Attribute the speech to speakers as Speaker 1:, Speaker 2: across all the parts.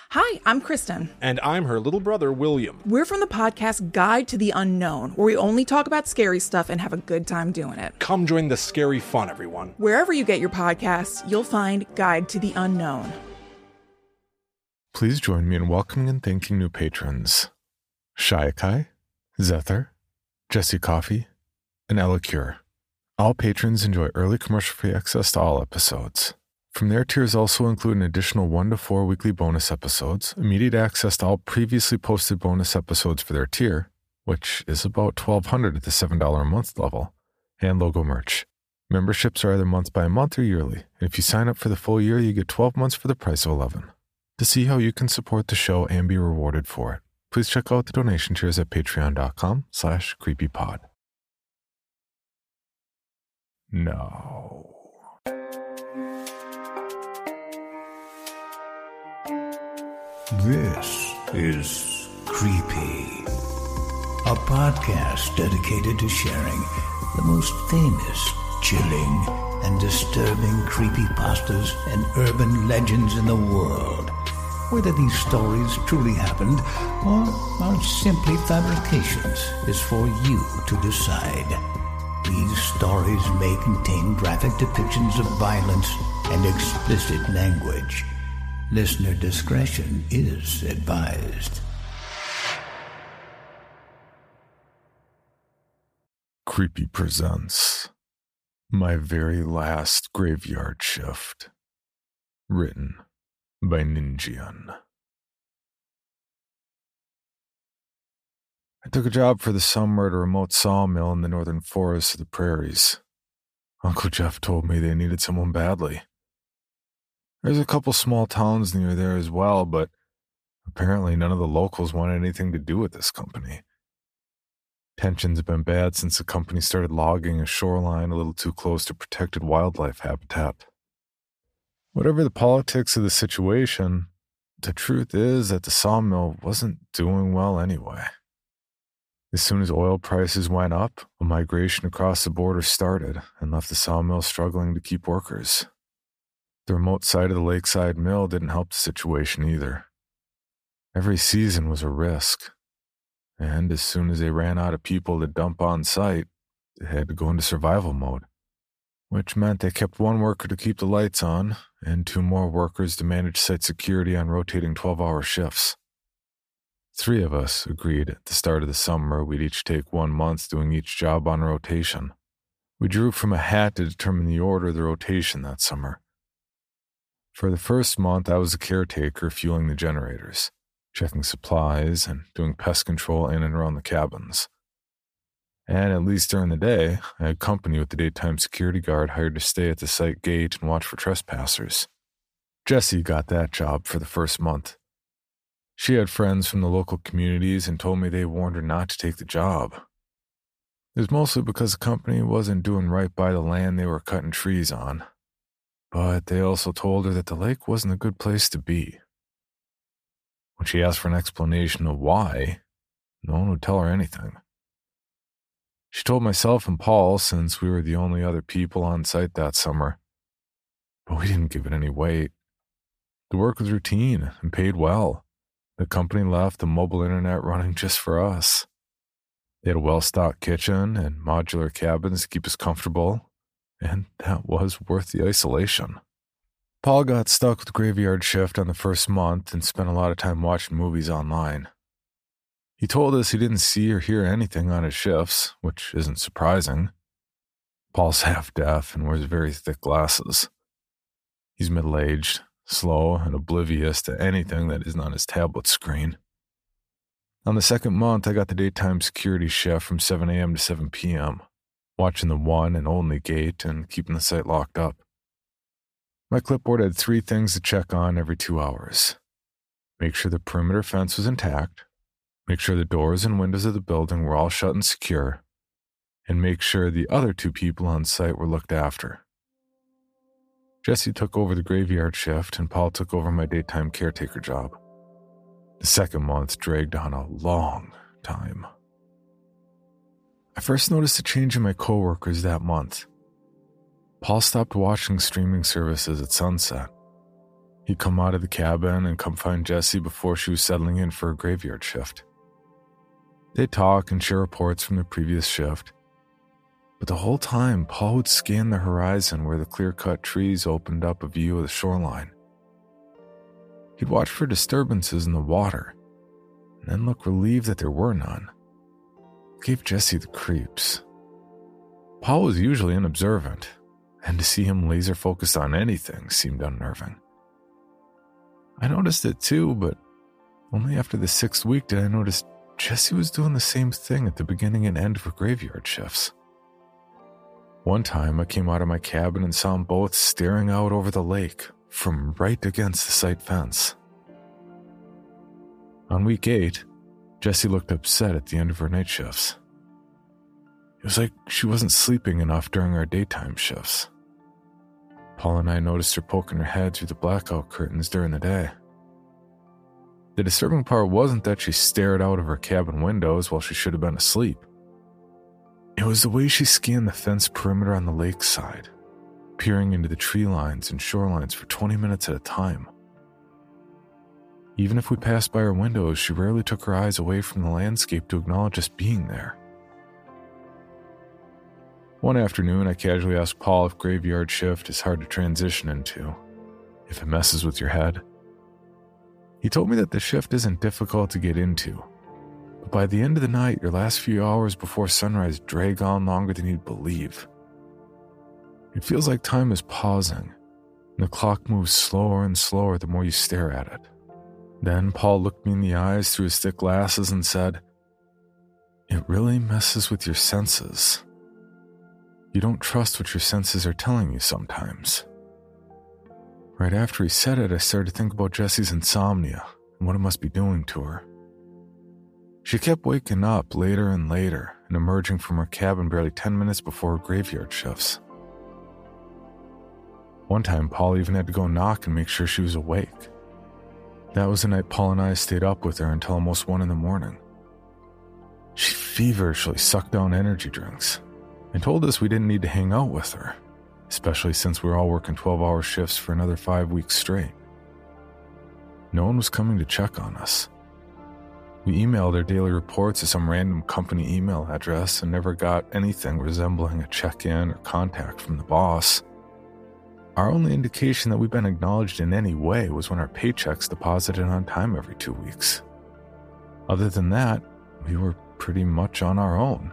Speaker 1: Hi, I'm Kristen.
Speaker 2: And I'm her little brother, William.
Speaker 1: We're from the podcast Guide to the Unknown, where we only talk about scary stuff and have a good time doing it.
Speaker 2: Come join the scary fun, everyone.
Speaker 1: Wherever you get your podcasts, you'll find Guide to the Unknown.
Speaker 3: Please join me in welcoming and thanking new patrons. Shayakai, Zether, Jesse Coffee, and Ella Cure. All patrons enjoy early commercial-free access to all episodes. From their tiers also include an additional 1 to 4 weekly bonus episodes, immediate access to all previously posted bonus episodes for their tier, which is about $1,200 at the $7 a month level, and logo merch. Memberships are either month by month or yearly, and if you sign up for the full year, you get 12 months for the price of 11. To see how you can support the show and be rewarded for it, please check out the donation tiers at patreon.com/creepypod. No.
Speaker 4: This is Creepy, a podcast dedicated to sharing the most famous, chilling, and disturbing creepypastas and urban legends in the world. Whether these stories truly happened or are simply fabrications is for you to decide. These stories may contain graphic depictions of violence and explicit language. Listener discretion is advised.
Speaker 3: Creepy presents My Very Last Graveyard Shift. Written by Ninjian. I took a job for the summer at a remote sawmill in the northern forests of the prairies. Uncle Jeff told me they needed someone badly. There's a couple small towns near there as well, but apparently none of the locals wanted anything to do with this company. Tensions have been bad since the company started logging a shoreline a little too close to protected wildlife habitat. Whatever the politics of the situation, the truth is that the sawmill wasn't doing well anyway. As soon as oil prices went up, a migration across the border started and left the sawmill struggling to keep workers. The remote site of the lakeside mill didn't help the situation either. Every season was a risk, and as soon as they ran out of people to dump on site, they had to go into survival mode, which meant they kept one worker to keep the lights on and 2 more workers to manage site security on rotating 12-hour shifts. 3 of us agreed at the start of the summer we'd each take 1 month doing each job on rotation. We drew from a hat to determine the order of the rotation that summer. For the first month, I was the caretaker fueling the generators, checking supplies, and doing pest control in and around the cabins. And at least during the day, I had company with the daytime security guard hired to stay at the site gate and watch for trespassers. Jessie got that job for the first month. She had friends from the local communities and told me they warned her not to take the job. It was mostly because the company wasn't doing right by the land they were cutting trees on. But they also told her that the lake wasn't a good place to be. When she asked for an explanation of why, no one would tell her anything. She told myself and Paul, since we were the only other people on site that summer, but we didn't give it any weight. The work was routine and paid well. The company left the mobile internet running just for us. They had a well-stocked kitchen and modular cabins to keep us comfortable, and that was worth the isolation. Paul got stuck with graveyard shift on the first month and spent a lot of time watching movies online. He told us he didn't see or hear anything on his shifts, which isn't surprising. Paul's half deaf and wears very thick glasses. He's middle-aged, slow, and oblivious to anything that isn't on his tablet screen. On the second month, I got the daytime security shift from 7 a.m. to 7 p.m., watching the one and only gate and keeping the site locked up. My clipboard had 3 things to check on every 2 hours. Make sure the perimeter fence was intact, make sure the doors and windows of the building were all shut and secure, and make sure the other 2 people on site were looked after. Jesse took over the graveyard shift and Paul took over my daytime caretaker job. The second month dragged on a long time. I first noticed a change in my coworkers that month. Paul stopped watching streaming services at sunset. He'd come out of the cabin and come find Jessie before she was settling in for a graveyard shift. They'd talk and share reports from the previous shift. But the whole time, Paul would scan the horizon where the clear-cut trees opened up a view of the shoreline. He'd watch for disturbances in the water, and then look relieved that there were none. It gave Jessie the creeps. Paul was usually unobservant, and to see him laser-focused on anything seemed unnerving. I noticed it too, but only after the 6th week did I notice Jessie was doing the same thing at the beginning and end of her graveyard shifts. One time I came out of my cabin and saw them both staring out over the lake from right against the site fence. On week 8, Jessie looked upset at the end of her night shifts. It was like she wasn't sleeping enough during our daytime shifts. Paul and I noticed her poking her head through the blackout curtains during the day. The disturbing part wasn't that she stared out of her cabin windows while she should have been asleep. It was the way she scanned the fence perimeter on the lakeside, peering into the tree lines and shorelines for 20 minutes at a time. Even if we passed by her windows, she rarely took her eyes away from the landscape to acknowledge us being there. One afternoon, I casually asked Paul if graveyard shift is hard to transition into, if it messes with your head. He told me that the shift isn't difficult to get into, but by the end of the night, your last few hours before sunrise drag on longer than you'd believe. It feels like time is pausing, and the clock moves slower and slower the more you stare at it. Then Paul looked me in the eyes through his thick glasses and said, "It really messes with your senses. You don't trust what your senses are telling you sometimes." Right after he said it, I started to think about Jessie's insomnia and what it must be doing to her. She kept waking up later and later and emerging from her cabin barely 10 minutes before her graveyard shifts. One time, Paul even had to go knock and make sure she was awake. That was the night Paul and I stayed up with her until almost 1 a.m. She feverishly sucked down energy drinks and told us we didn't need to hang out with her, especially since we were all working 12-hour shifts for another 5 weeks straight. No one was coming to check on us. We emailed our daily reports to some random company email address and never got anything resembling a check-in or contact from the boss. Our only indication that we've been acknowledged in any way was when our paychecks deposited on time every 2 weeks. Other than that, we were pretty much on our own.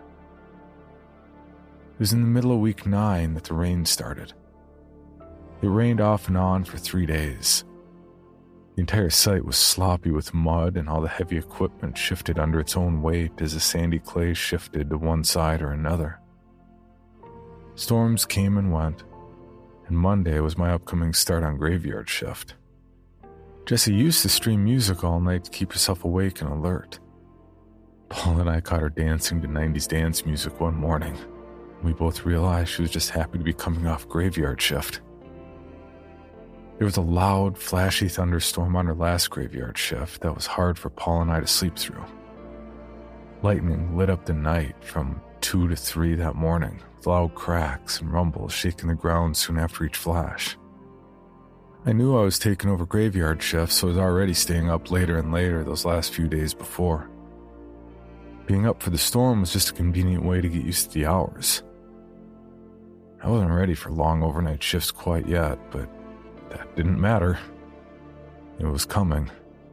Speaker 3: It was in the middle of week 9 that the rain started. It rained off and on for 3 days. The entire site was sloppy with mud, and all the heavy equipment shifted under its own weight as the sandy clay shifted to one side or another. Storms came and went, and Monday was my upcoming start on graveyard shift. Jessie used to stream music all night to keep herself awake and alert. Paul and I caught her dancing to 90s dance music one morning. We both realized she was just happy to be coming off graveyard shift. There was a loud, flashy thunderstorm on her last graveyard shift that was hard for Paul and I to sleep through. Lightning lit up the night from 2 to 3 that morning, with loud cracks and rumbles shaking the ground soon after each flash. I knew I was taking over graveyard shifts, so I was already staying up later and later those last few days before. Being up for the storm was just a convenient way to get used to the hours. I wasn't ready for long overnight shifts quite yet, but that didn't matter. It was coming.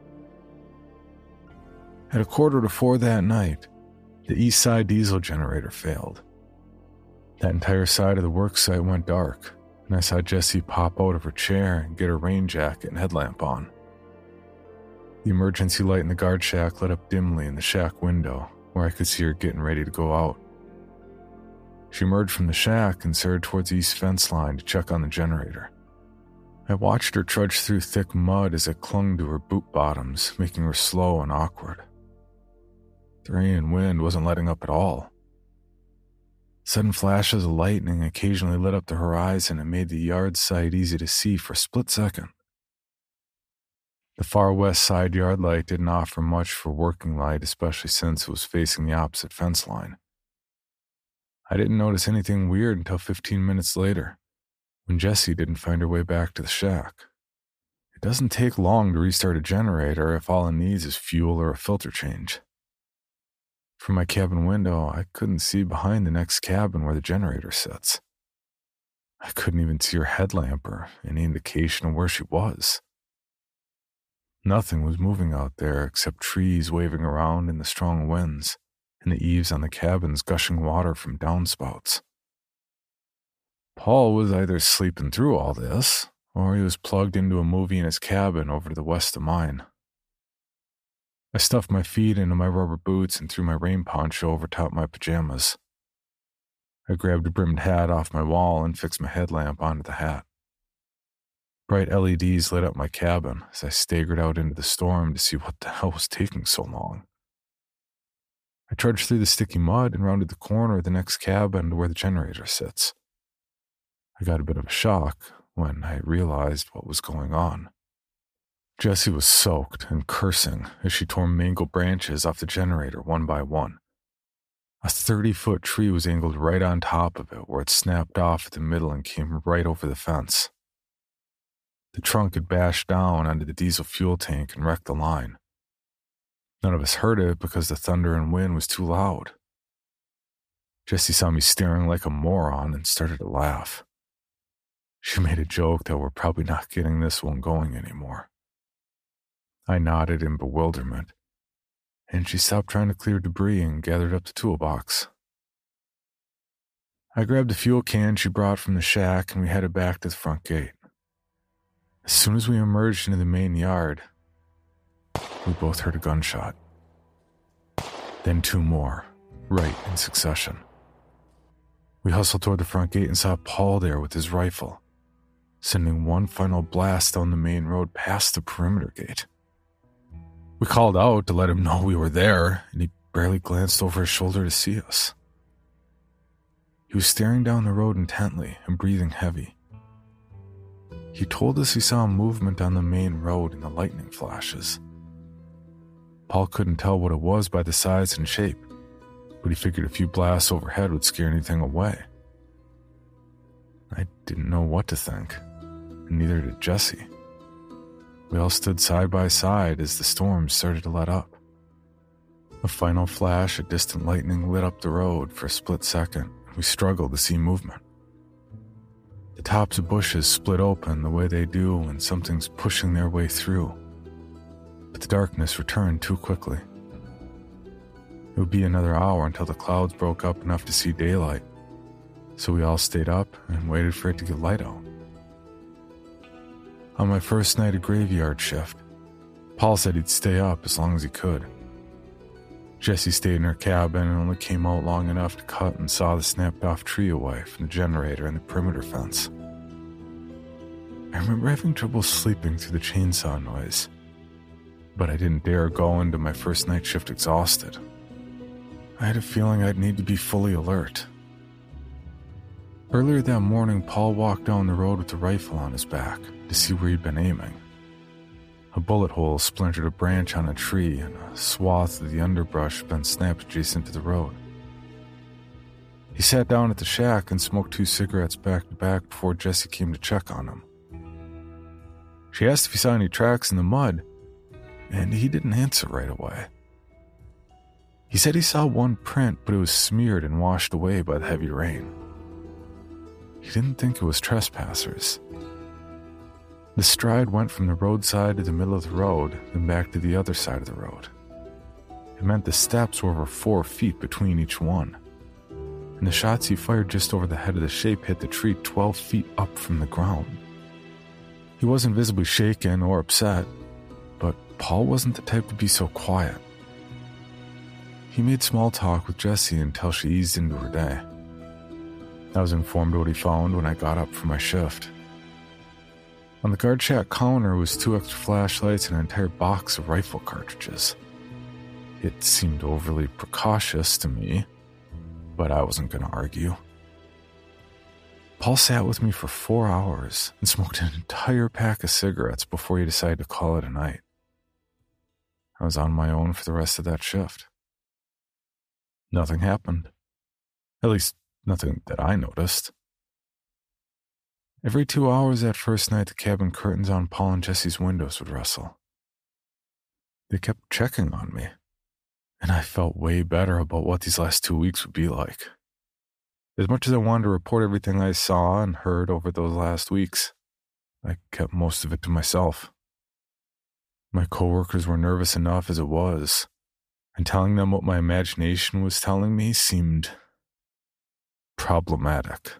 Speaker 3: At 3:45 that night, the east side diesel generator failed. That entire side of the work site went dark, and I saw Jessie pop out of her chair and get her rain jacket and headlamp on. The emergency light in the guard shack lit up dimly in the shack window, where I could see her getting ready to go out. She emerged from the shack and started towards the east fence line to check on the generator. I watched her trudge through thick mud as it clung to her boot bottoms, making her slow and awkward. The rain and wind wasn't letting up at all. Sudden flashes of lightning occasionally lit up the horizon and made the yard site easy to see for a split second. The far west side yard light didn't offer much for working light, especially since it was facing the opposite fence line. I didn't notice anything weird until 15 minutes later, when Jessie didn't find her way back to the shack. doesn't take long to restart a generator if all it needs is fuel or a filter change. From my cabin window, I couldn't see behind the next cabin where the generator sits. I couldn't even see her headlamp or any indication of where she was. Nothing was moving out there except trees waving around in the strong winds and the eaves on the cabins gushing water from downspouts. Paul was either sleeping through all this, or he was plugged into a movie in his cabin over to the west of mine. I stuffed my feet into my rubber boots and threw my rain poncho over top my pajamas. I grabbed a brimmed hat off my wall and fixed my headlamp onto the hat. Bright LEDs lit up my cabin as I staggered out into the storm to see what the hell was taking so long. I trudged through the sticky mud and rounded the corner of the next cabin to where the generator sits. I got a bit of a shock when I realized what was going on. Jessie was soaked and cursing as she tore mangled branches off the generator one by one. A 30-foot tree was angled right on top of it where it snapped off at the middle and came right over the fence. The trunk had bashed down onto the diesel fuel tank and wrecked the line. None of us heard it because the thunder and wind was too loud. Jessie saw me staring like a moron and started to laugh. She made a joke that we're probably not getting this one going anymore. I nodded in bewilderment, and she stopped trying to clear debris and gathered up the toolbox. I grabbed the fuel can she brought from the shack and we headed back to the front gate. As soon as we emerged into the main yard, we both heard a gunshot. Then two more, right in succession. We hustled toward the front gate and saw Paul there with his rifle, sending one final blast down the main road past the perimeter gate. We called out to let him know we were there, and he barely glanced over his shoulder to see us. He was staring down the road intently and breathing heavy. He told us he saw movement on the main road in the lightning flashes. Paul couldn't tell what it was by the size and shape, but he figured a few blasts overhead would scare anything away. I didn't know what to think, and neither did Jessie. We all stood side by side as the storm started to let up. A final flash of distant lightning lit up the road for a split second, and we struggled to see movement. The tops of bushes split open the way they do when something's pushing their way through, but the darkness returned too quickly. It would be another hour until the clouds broke up enough to see daylight, so we all stayed up and waited for it to get light out. On my first night of graveyard shift, Paul said he'd stay up as long as he could. Jessie stayed in her cabin and only came out long enough to cut and saw the snapped-off tree away from the generator and the perimeter fence. I remember having trouble sleeping through the chainsaw noise, but I didn't dare go into my first night shift exhausted. I had a feeling I'd need to be fully alert. Earlier that morning, Paul walked down the road with the rifle on his back to see where he'd been aiming. A bullet hole splintered a branch on a tree, and a swath of the underbrush had been snapped adjacent to the road. He sat down at the shack and smoked 2 cigarettes back to back before Jessie came to check on him. She asked if he saw any tracks in the mud, and he didn't answer right away. He said he saw one print, but it was smeared and washed away by the heavy rain. He didn't think it was trespassers. The stride went from the roadside to the middle of the road, then back to the other side of the road. It meant the steps were over 4 feet between each one, and the shots he fired just over the head of the shape hit the tree 12 feet up from the ground. He wasn't visibly shaken or upset, but Paul wasn't the type to be so quiet. He made small talk with Jessie until she eased into her day. I was informed of what he found when I got up for my shift. On the guard shack counter was 2 extra flashlights and an entire box of rifle cartridges. It seemed overly precautious to me, but I wasn't going to argue. Paul sat with me for 4 hours and smoked an entire pack of cigarettes before he decided to call it a night. I was on my own for the rest of that shift. Nothing happened. At least, nothing that I noticed. Every 2 hours that first night, the cabin curtains on Paul and Jesse's windows would rustle. They kept checking on me, and I felt way better about what these last 2 weeks would be like. As much as I wanted to report everything I saw and heard over those last weeks, I kept most of it to myself. My coworkers were nervous enough as it was, and telling them what my imagination was telling me seemed problematic.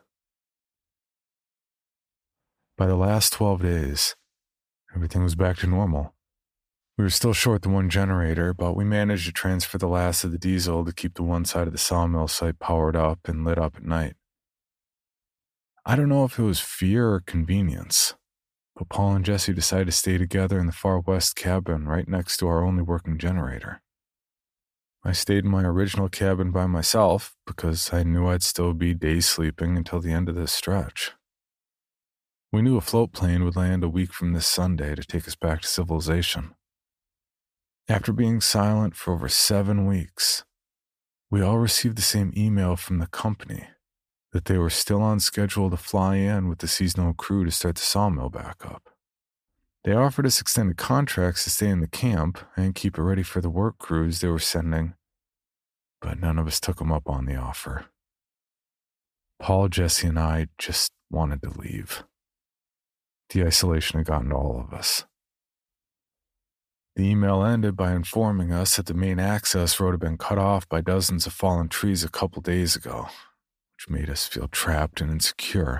Speaker 3: By the last 12 days, everything was back to normal. We were still short the one generator, but we managed to transfer the last of the diesel to keep the one side of the sawmill site powered up and lit up at night. I don't know if it was fear or convenience, but Paul and Jesse decided to stay together in the far west cabin right next to our only working generator. I stayed in my original cabin by myself because I knew I'd still be day sleeping until the end of this stretch. We knew a float plane would land a week from this Sunday to take us back to civilization. After being silent for over 7 weeks, we all received the same email from the company that they were still on schedule to fly in with the seasonal crew to start the sawmill back up. They offered us extended contracts to stay in the camp and keep it ready for the work crews they were sending, but none of us took them up on the offer. Paul, Jesse, and I just wanted to leave. The isolation had gotten to all of us. The email ended by informing us that the main access road had been cut off by dozens of fallen trees a couple days ago, which made us feel trapped and insecure.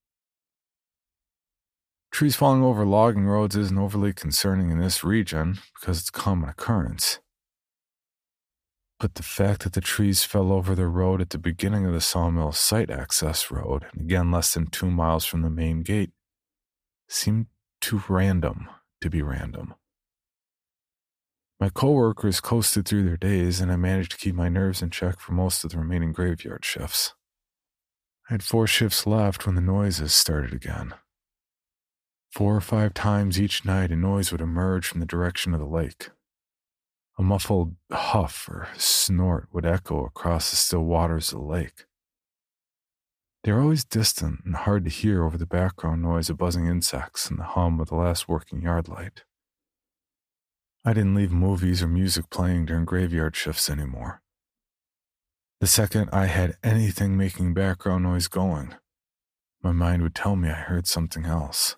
Speaker 3: Trees falling over logging roads isn't overly concerning in this region because it's a common occurrence. But the fact that the trees fell over the road at the beginning of the sawmill site access road, and again less than 2 miles from the main gate, seemed too random to be random. My coworkers coasted through their days, and I managed to keep my nerves in check for most of the remaining graveyard shifts. I had 4 shifts left when the noises started again. 4 or 5 times each night, a noise would emerge from the direction of the lake. A muffled huff or snort would echo across the still waters of the lake. They were always distant and hard to hear over the background noise of buzzing insects and the hum of the last working yard light. I didn't leave movies or music playing during graveyard shifts anymore. The second I had anything making background noise going, my mind would tell me I heard something else.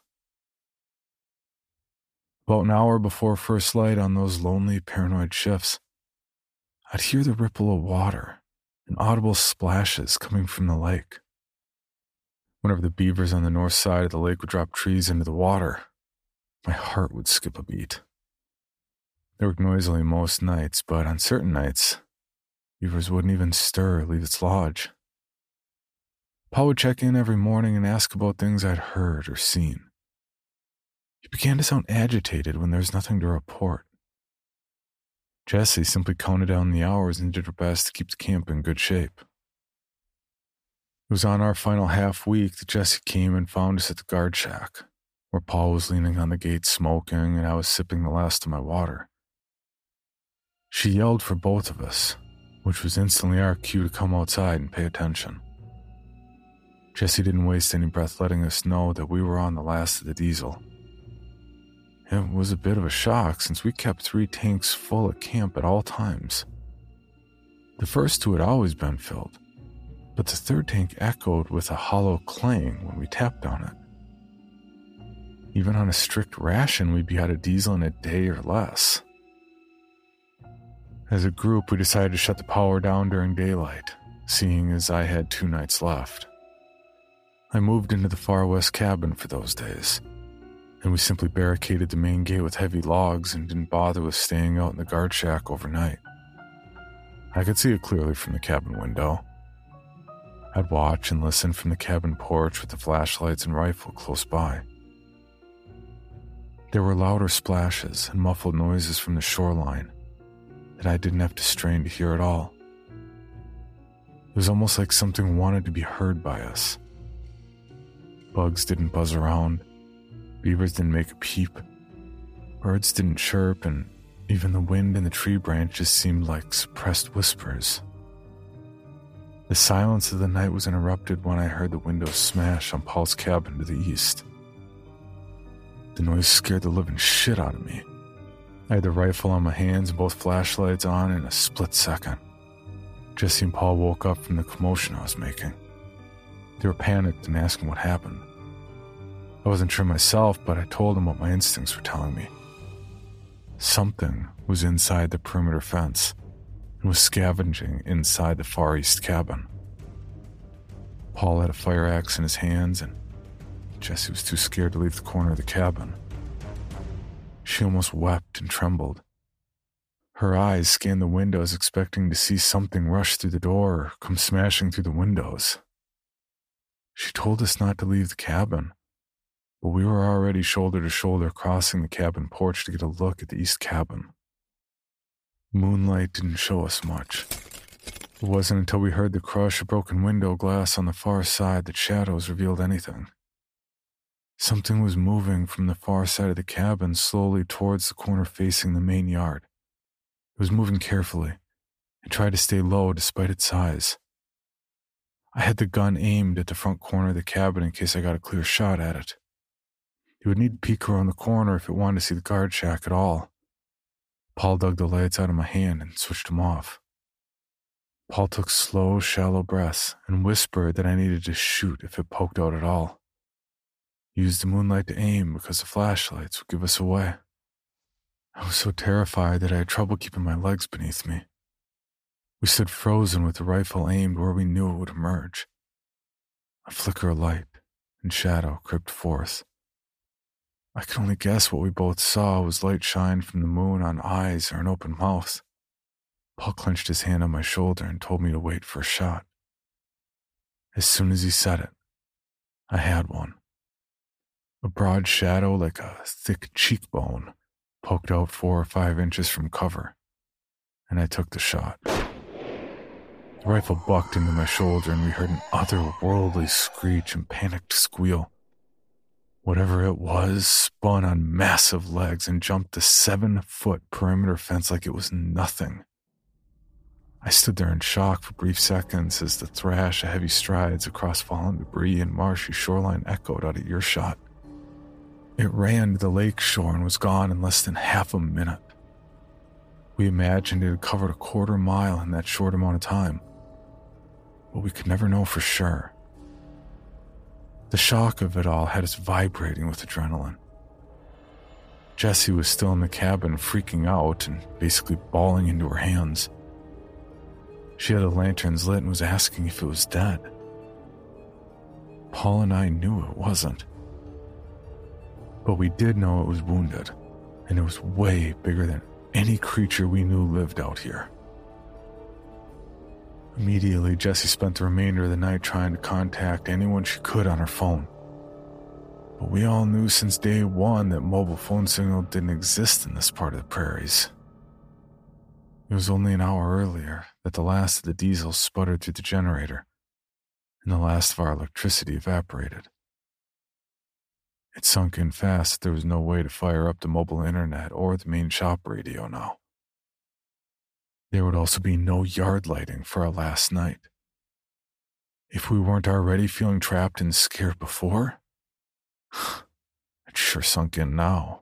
Speaker 3: About an hour before first light on those lonely, paranoid shifts, I'd hear the ripple of water and audible splashes coming from the lake. Whenever the beavers on the north side of the lake would drop trees into the water, my heart would skip a beat. They worked noisily most nights, but on certain nights, beavers wouldn't even stir or leave its lodge. Paul would check in every morning and ask about things I'd heard or seen. He began to sound agitated when there was nothing to report. Jessie simply counted down the hours and did her best to keep the camp in good shape. It was on our final half week that Jessie came and found us at the guard shack, where Paul was leaning on the gate smoking and I was sipping the last of my water. She yelled for both of us, which was instantly our cue to come outside and pay attention. Jessie didn't waste any breath letting us know that we were on the last of the diesel. It was a bit of a shock since we kept 3 tanks full at camp at all times. The first 2 had always been filled, but the 3rd tank echoed with a hollow clang when we tapped on it. Even on a strict ration, we'd be out of diesel in a day or less. As a group, we decided to shut the power down during daylight, seeing as I had 2 nights left. I moved into the far west cabin for those days, and we simply barricaded the main gate with heavy logs and didn't bother with staying out in the guard shack overnight. I could see it clearly from the cabin window. I'd watch and listen from the cabin porch with the flashlights and rifle close by. There were louder splashes and muffled noises from the shoreline that I didn't have to strain to hear at all. It was almost like something wanted to be heard by us. Bugs didn't buzz around, beavers didn't make a peep, birds didn't chirp, and even the wind in the tree branches seemed like suppressed whispers. The The silence of the night was interrupted when I heard the windows smash on Paul's cabin to the east. The noise scared the living shit out of me. I had the rifle on my hands and both flashlights on in a split second. Jesse and Paul woke up from the commotion I was making. They were panicked and asking what happened. I wasn't sure myself, but I told them what my instincts were telling me. Something was inside the perimeter fence and was scavenging inside the far east cabin. Paul had a fire axe in his hands, and Jessie was too scared to leave the corner of the cabin. She almost wept and trembled. Her eyes scanned the windows, expecting to see something rush through the door or come smashing through the windows. She told us not to leave the cabin, but we were already shoulder to shoulder crossing the cabin porch to get a look at the east cabin. Moonlight didn't show us much. It wasn't until we heard the crush of broken window glass on the far side that shadows revealed anything. Something was moving from the far side of the cabin slowly towards the corner facing the main yard. It was moving carefully and tried to stay low despite its size. I had the gun aimed at the front corner of the cabin in case I got a clear shot at it. It would need to peek around the corner if it wanted to see the guard shack at all. Paul dug the lights out of my hand and switched them off. Paul took slow, shallow breaths and whispered that I needed to shoot if it poked out at all. He used the moonlight to aim because the flashlights would give us away. I was so terrified that I had trouble keeping my legs beneath me. We stood frozen with the rifle aimed where we knew it would emerge. A flicker of light and shadow crept forth. I could only guess what we both saw was light shine from the moon on eyes or an open mouth. Paul clenched his hand on my shoulder and told me to wait for a shot. As soon as he said it, I had one. A broad shadow like a thick cheekbone poked out 4 or 5 inches from cover, and I took the shot. The rifle bucked into my shoulder and we heard an otherworldly screech and panicked squeal. Whatever it was spun on massive legs and jumped the 7-foot perimeter fence like it was nothing. I stood there in shock for brief seconds as the thrash of heavy strides across fallen debris and marshy shoreline echoed out of earshot. It ran to the lake shore and was gone in less than half a minute. We imagined it had covered a 1/4 mile in that short amount of time, but we could never know for sure. The shock of it all had us vibrating with adrenaline. Jessie was still in the cabin, freaking out and basically bawling into her hands. She had the lanterns lit and was asking if it was dead. Paul and I knew it wasn't. But we did know it was wounded, and it was way bigger than any creature we knew lived out here. Immediately, Jessie spent the remainder of the night trying to contact anyone she could on her phone. But we all knew since day one that mobile phone signal didn't exist in this part of the prairies. It was only an hour earlier that the last of the diesel sputtered through the generator, and the last of our electricity evaporated. It sunk in fast that there was no way to fire up the mobile internet or the main shop radio now. There would also be no yard lighting for our last night. If we weren't already feeling trapped and scared before, it sure sunk in now.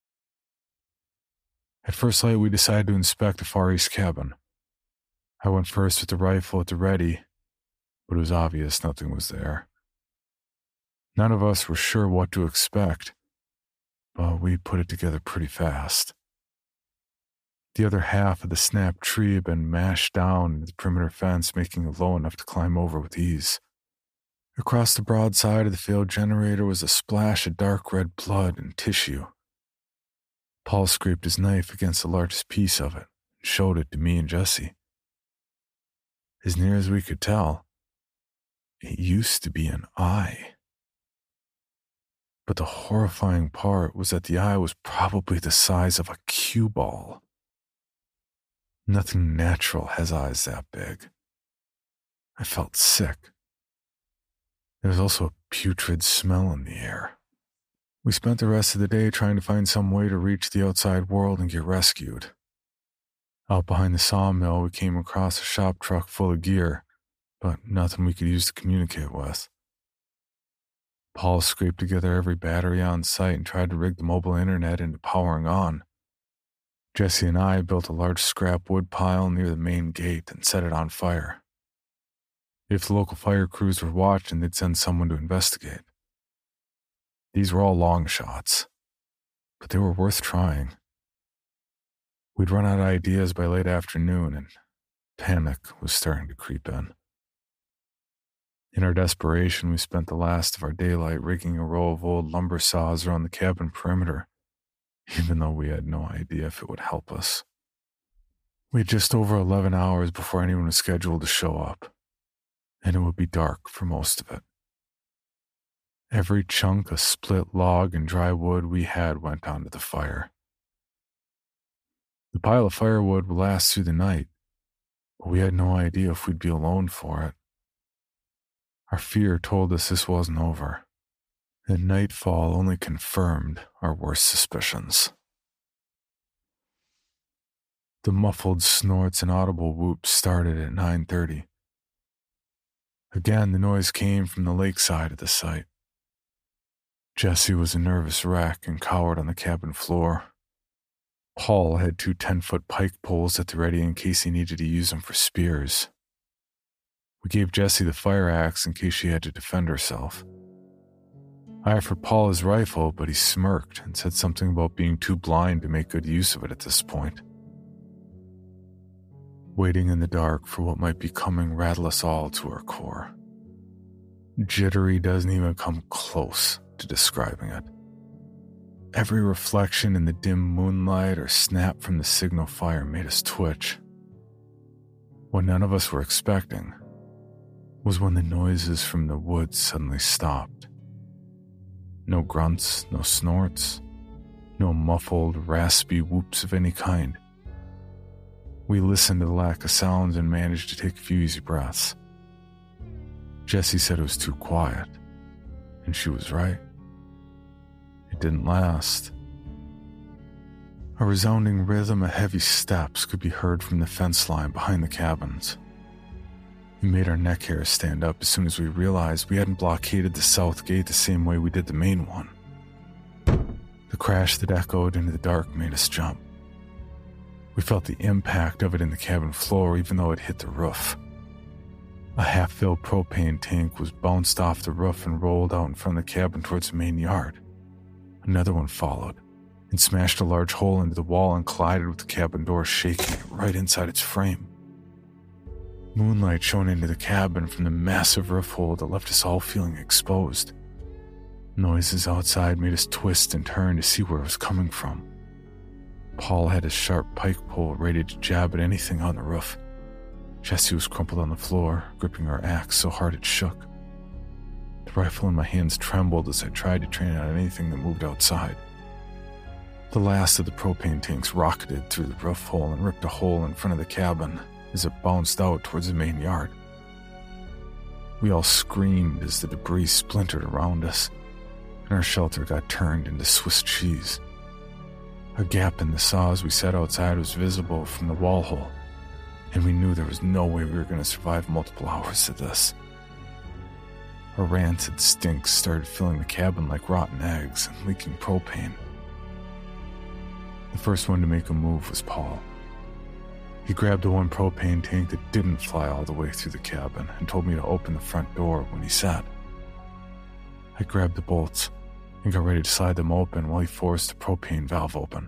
Speaker 3: At first light, we decided to inspect the far east cabin. I went first with the rifle at the ready, but it was obvious nothing was there. None of us were sure what to expect, but we put it together pretty fast. The other half of the snapped tree had been mashed down into the perimeter fence, making it low enough to climb over with ease. Across the broad side of the failed generator was a splash of dark red blood and tissue. Paul scraped his knife against the largest piece of it and showed it to me and Jessie. As near as we could tell, it used to be an eye. But the horrifying part was that the eye was probably the size of a cue ball. Nothing natural has eyes that big. I felt sick. There was also a putrid smell in the air. We spent the rest of the day trying to find some way to reach the outside world and get rescued. Out behind the sawmill, we came across a shop truck full of gear, but nothing we could use to communicate with. Paul scraped together every battery on site and tried to rig the mobile internet into powering on. Jesse and I built a large scrap wood pile near the main gate and set it on fire. If the local fire crews were watching, they'd send someone to investigate. These were all long shots, but they were worth trying. We'd run out of ideas by late afternoon, and panic was starting to creep in. In our desperation, we spent the last of our daylight rigging a row of old lumber saws around the cabin perimeter, even though we had no idea if it would help us. We had just over 11 hours before anyone was scheduled to show up, and it would be dark for most of it. Every chunk of split log and dry wood we had went onto the fire. The pile of firewood would last through the night, but we had no idea if we'd be alone for it. Our fear told us this wasn't over, and nightfall only confirmed our worst suspicions. The muffled snorts and audible whoops started at 9:30. Again, the noise came from the lakeside of the site. Jesse was a nervous wreck and cowered on the cabin floor. Paul had 2 10-foot pike poles at the ready in case he needed to use them for spears. We gave Jessie the fire axe in case she had to defend herself. I offered Paul his rifle, but he smirked and said something about being too blind to make good use of it at this point. Waiting in the dark for what might be coming rattled us all to our core. Jittery doesn't even come close to describing it. Every reflection in the dim moonlight or snap from the signal fire made us twitch. What none of us were expecting was when the noises from the woods suddenly stopped. No grunts, no snorts, no muffled, raspy whoops of any kind. We listened to the lack of sounds and managed to take a few easy breaths. Jessie said it was too quiet, and she was right. It didn't last. A resounding rhythm of heavy steps could be heard from the fence line behind the cabins. It made our neck hairs stand up as soon as we realized we hadn't blockaded the south gate the same way we did the main one. The crash that echoed into the dark made us jump. We felt the impact of it in the cabin floor even though it hit the roof. A half-filled propane tank was bounced off the roof and rolled out in front of the cabin towards the main yard. Another one followed and smashed a large hole into the wall and collided with the cabin door, shaking it right inside its frame. Moonlight shone into the cabin from the massive roof hole that left us all feeling exposed. Noises outside made us twist and turn to see where it was coming from. Paul had his sharp pike pole ready to jab at anything on the roof. Jessie was crumpled on the floor, gripping her axe so hard it shook. The rifle in my hands trembled as I tried to train it on anything that moved outside. The last of the propane tanks rocketed through the roof hole and ripped a hole in front of the cabin as it bounced out towards the main yard. We all screamed as the debris splintered around us, and our shelter got turned into Swiss cheese. A gap in the saws we set outside was visible from the wall hole, and we knew there was no way we were going to survive multiple hours of this. A rancid stink started filling the cabin like rotten eggs and leaking propane. The first one to make a move was Paul. He grabbed the one propane tank that didn't fly all the way through the cabin and told me to open the front door when he said. I grabbed the bolts and got ready to slide them open while he forced the propane valve open.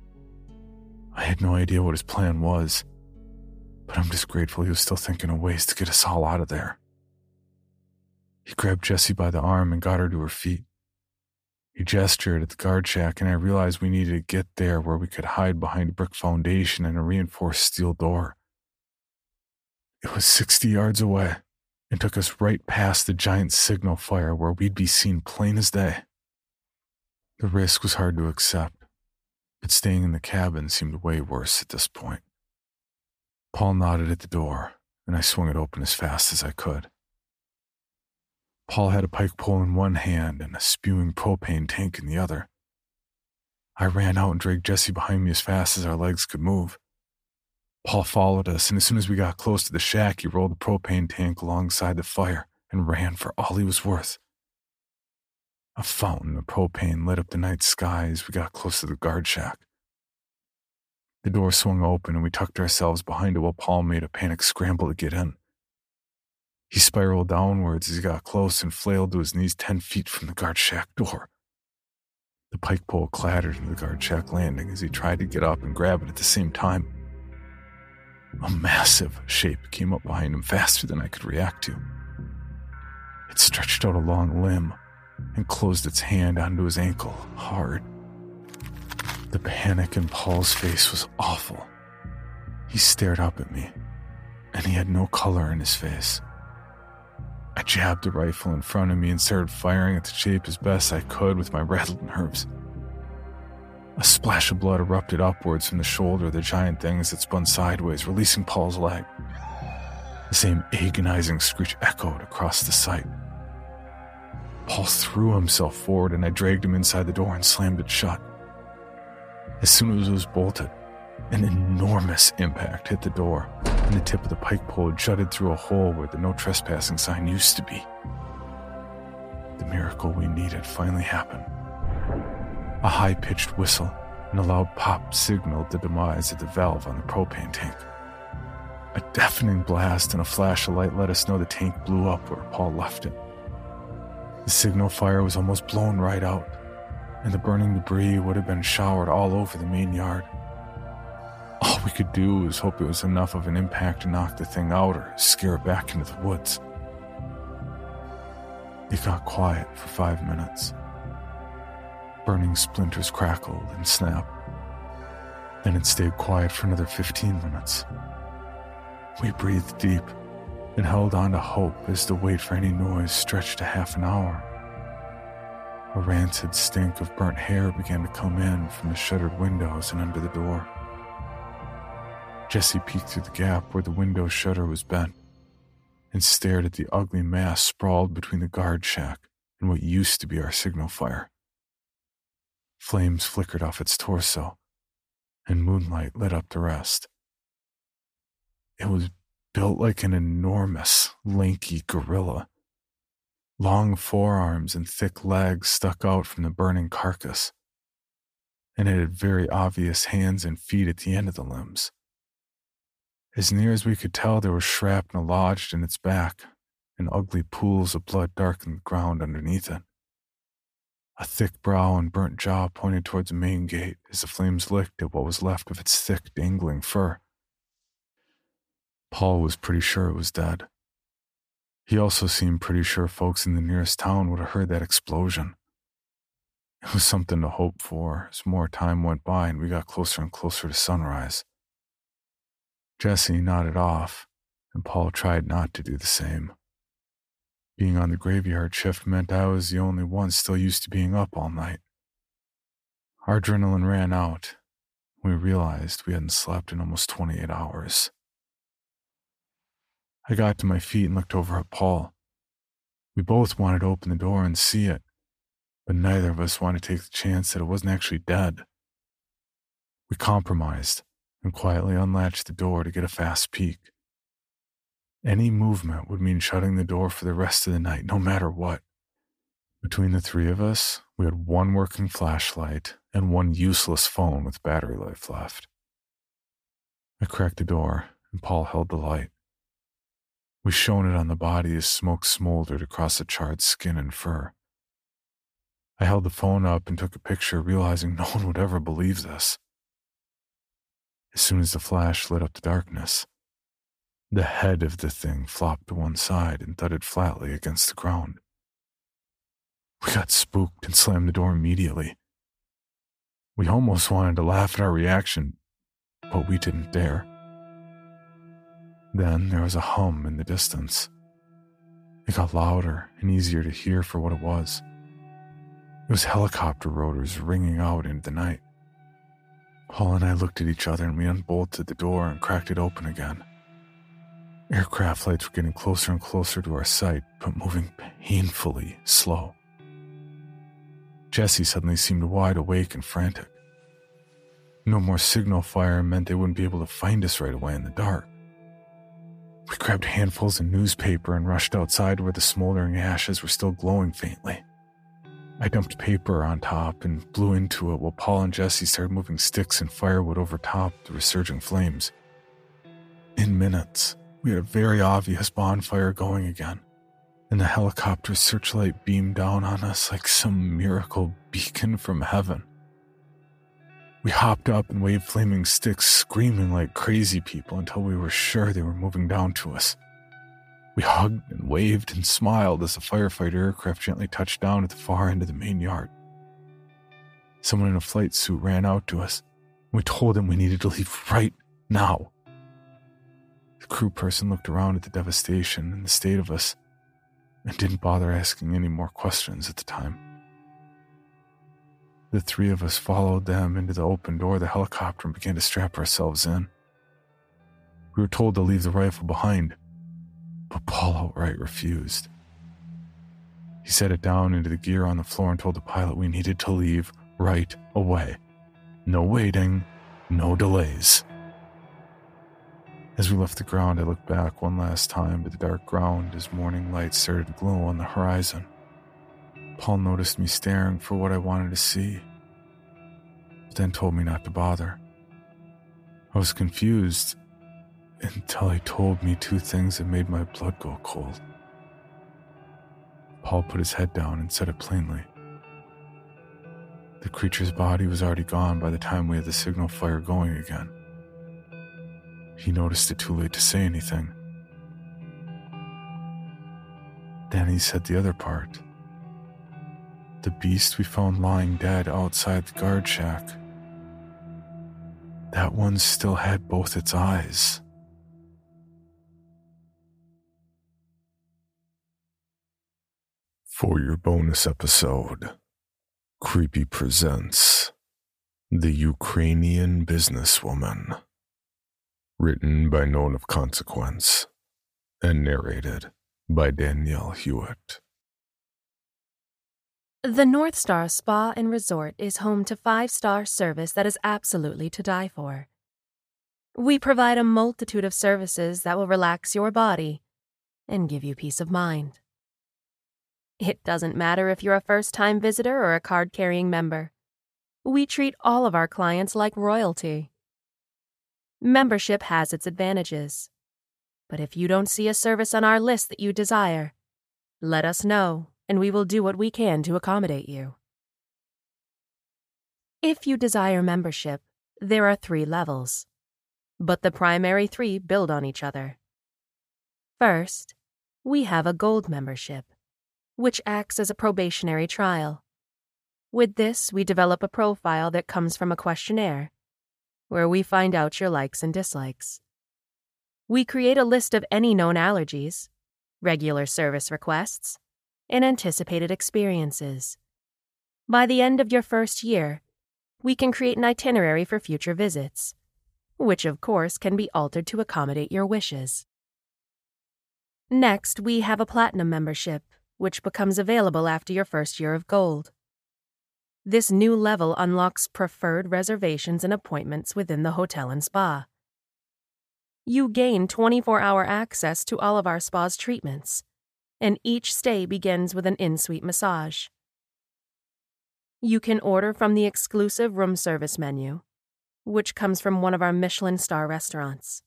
Speaker 3: I had no idea what his plan was, but I'm just grateful he was still thinking of ways to get us all out of there. He grabbed Jessie by the arm and got her to her feet. He gestured at the guard shack, and I realized we needed to get there where we could hide behind a brick foundation and a reinforced steel door. It was 60 yards away and took us right past the giant signal fire where we'd be seen plain as day. The risk was hard to accept, but staying in the cabin seemed way worse at this point. Paul nodded at the door, and I swung it open as fast as I could. Paul had a pike pole in one hand and a spewing propane tank in the other. I ran out and dragged Jessie behind me as fast as our legs could move. Paul followed us, and as soon as we got close to the shack, he rolled the propane tank alongside the fire and ran for all he was worth. A fountain of propane lit up the night sky as we got close to the guard shack. The door swung open and we tucked ourselves behind it while Paul made a panicked scramble to get in. He spiraled downwards as he got close and flailed to his knees 10 feet from the guard shack door. The pike pole clattered into the guard shack landing as he tried to get up and grab it at the same time. A massive shape came up behind him faster than I could react to. It stretched out a long limb and closed its hand onto his ankle hard. The panic in Paul's face was awful. He stared up at me, and he had no color in his face. I jabbed the rifle in front of me and started firing at the shape as best I could with my rattled nerves. A splash of blood erupted upwards from the shoulder of the giant thing as it spun sideways, releasing Paul's leg. The same agonizing screech echoed across the site. Paul threw himself forward and I dragged him inside the door and slammed it shut. As soon as it was bolted, an enormous impact hit the door, and the tip of the pike pole jutted through a hole where the no trespassing sign used to be. The miracle we needed finally happened. A high-pitched whistle and a loud pop signaled the demise of the valve on the propane tank. A deafening blast and a flash of light let us know the tank blew up where Paul left it. The signal fire was almost blown right out, and the burning debris would have been showered all over the main yard. All we could do was hope it was enough of an impact to knock the thing out or scare it back into the woods. It got quiet for 5 minutes. Burning splinters crackled and snapped. Then it stayed quiet for another 15 minutes. We breathed deep and held on to hope as the wait for any noise stretched to half an hour. A rancid stink of burnt hair began to come in from the shuttered windows and under the door. Jesse peeked through the gap where the window shutter was bent and stared at the ugly mass sprawled between the guard shack and what used to be our signal fire. Flames flickered off its torso, and moonlight lit up the rest. It was built like an enormous, lanky gorilla. Long forearms and thick legs stuck out from the burning carcass, and it had very obvious hands and feet at the end of the limbs. As near as we could tell, there was shrapnel lodged in its back, and ugly pools of blood darkened the ground underneath it. A thick brow and burnt jaw pointed towards the main gate as the flames licked at what was left of its thick, dangling fur. Paul was pretty sure it was dead. He also seemed pretty sure folks in the nearest town would have heard that explosion. It was something to hope for as more time went by and we got closer and closer to sunrise. Jesse nodded off, and Paul tried not to do the same. Being on the graveyard shift meant I was the only one still used to being up all night. Our adrenaline ran out. We realized we hadn't slept in almost 28 hours. I got to my feet and looked over at Paul. We both wanted to open the door and see it, but neither of us wanted to take the chance that it wasn't actually dead. We compromised and quietly unlatched the door to get a fast peek. Any movement would mean shutting the door for the rest of the night, no matter what. Between the three of us, we had one working flashlight and one useless phone with battery life left. I cracked the door, and Paul held the light. We shone it on the body as smoke smoldered across the charred skin and fur. I held the phone up and took a picture, realizing no one would ever believe this. As soon as the flash lit up the darkness, the head of the thing flopped to one side and thudded flatly against the ground. We got spooked and slammed the door immediately. We almost wanted to laugh at our reaction, but we didn't dare. Then there was a hum in the distance. It got louder and easier to hear for what it was. It was helicopter rotors ringing out into the night. Paul and I looked at each other and we unbolted the door and cracked it open again. Aircraft lights were getting closer and closer to our sight, but moving painfully slow. Jesse suddenly seemed wide awake and frantic. No more signal fire meant they wouldn't be able to find us right away in the dark. We grabbed handfuls of newspaper and rushed outside where the smoldering ashes were still glowing faintly. I dumped paper on top and blew into it while Paul and Jesse started moving sticks and firewood over top the resurging flames. In minutes, we had a very obvious bonfire going again, and the helicopter's searchlight beamed down on us like some miracle beacon from heaven. We hopped up and waved flaming sticks, screaming like crazy people until we were sure they were moving down to us. We hugged and waved and smiled as the firefighter aircraft gently touched down at the far end of the main yard. Someone in a flight suit ran out to us. We told him we needed to leave right now. The crew person looked around at the devastation and the state of us and didn't bother asking any more questions at the time. The three of us followed them into the open door of the helicopter and began to strap ourselves in. We were told to leave the rifle behind, but Paul outright refused. He set it down into the gear on the floor and told the pilot we needed to leave right away. No waiting, no delays. As we left the ground, I looked back one last time at the dark ground as morning light started to glow on the horizon. Paul noticed me staring for what I wanted to see, but then told me not to bother. I was confused until he told me two things that made my blood go cold. Paul put his head down and said it plainly. The creature's body was already gone by the time we had the signal fire going again. He noticed it too late to say anything. Then he said the other part. The beast we found lying dead outside the guard shack. That one still had both its eyes. For your bonus episode, Creepy presents The Ukrainian Businesswoman. Written by No One of Consequence and narrated by Danielle Hewitt.
Speaker 5: The North Star Spa and Resort is home to 5-star service that is absolutely to die for. We provide a multitude of services that will relax your body and give you peace of mind. It doesn't matter if you're a first-time visitor or a card-carrying member. We treat all of our clients like royalty. Membership has its advantages, but if you don't see a service on our list that you desire, let us know, and we will do what we can to accommodate you. If you desire membership, there are 3 levels, but the primary 3 build on each other. First, we have a gold membership, which acts as a probationary trial. With this, we develop a profile that comes from a questionnaire, where we find out your likes and dislikes. We create a list of any known allergies, regular service requests, and anticipated experiences. By the end of your first year, we can create an itinerary for future visits, which of course can be altered to accommodate your wishes. Next, we have a platinum membership, which becomes available after your first year of gold. This new level unlocks preferred reservations and appointments within the hotel and spa. You gain 24-hour access to all of our spa's treatments, and each stay begins with an in-suite massage. You can order from the exclusive room service menu, which comes from one of our Michelin star restaurants.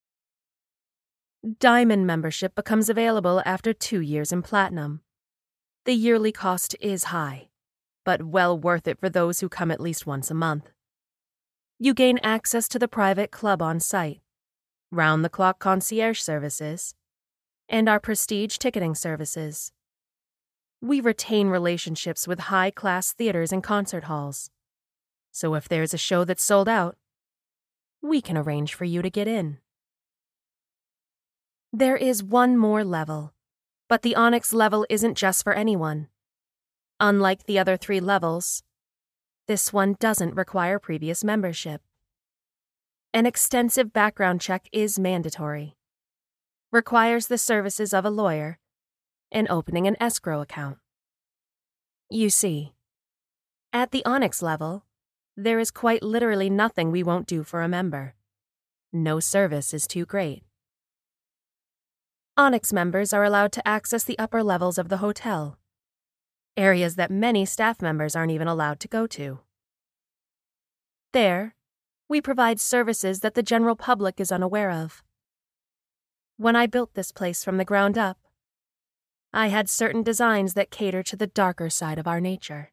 Speaker 5: Diamond membership becomes available after 2 years in platinum. The yearly cost is high, but well worth it for those who come at least once a month. You gain access to the private club on site, round-the-clock concierge services, and our prestige ticketing services. We retain relationships with high-class theaters and concert halls, so if there's a show that's sold out, we can arrange for you to get in. There is one more level, but the Onyx level isn't just for anyone. Unlike the other 3 levels, this one doesn't require previous membership. An extensive background check is mandatory, requires the services of a lawyer, and opening an escrow account. You see, at the Onyx level, there is quite literally nothing we won't do for a member. No service is too great. Onyx members are allowed to access the upper levels of the hotel, areas that many staff members aren't even allowed to go to. There, we provide services that the general public is unaware of. When I built this place from the ground up, I had certain designs that cater to the darker side of our nature.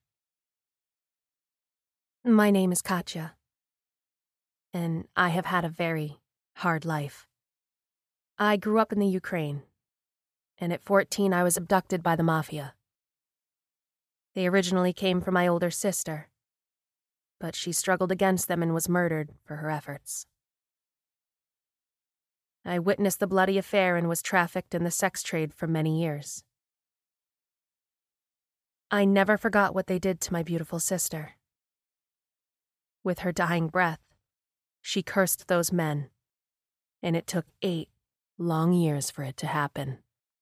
Speaker 5: My name is Katya, and I have had a very hard life. I grew up in the Ukraine, and at 14 I was abducted by the mafia. They originally came for my older sister, but she struggled against them and was murdered for her efforts. I witnessed the bloody affair and was trafficked in the sex trade for many years. I never forgot what they did to my beautiful sister. With her dying breath, she cursed those men, and it took 8 long years for it to happen.